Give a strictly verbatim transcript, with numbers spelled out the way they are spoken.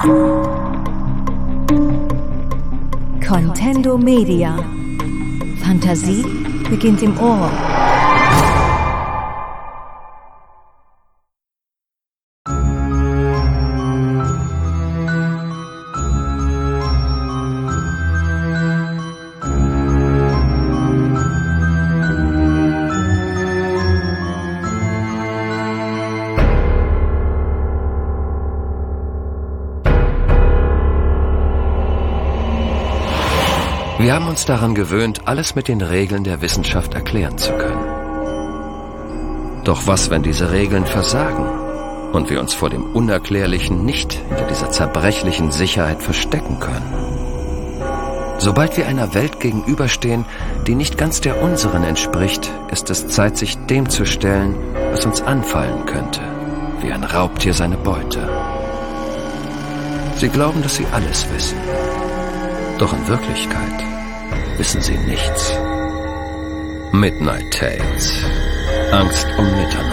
Contendo Media. Fantasie beginnt im Ohr. Wir haben uns daran gewöhnt, alles mit den Regeln der Wissenschaft erklären zu können. Doch was, wenn diese Regeln versagen und wir uns vor dem Unerklärlichen nicht hinter dieser zerbrechlichen Sicherheit verstecken können? Sobald wir einer Welt gegenüberstehen, die nicht ganz der unseren entspricht, ist es Zeit, sich dem zu stellen, was uns anfallen könnte, wie ein Raubtier seine Beute. Sie glauben, dass sie alles wissen. Doch in Wirklichkeit wissen sie nichts. Midnight Tales. Angst um Mitternacht.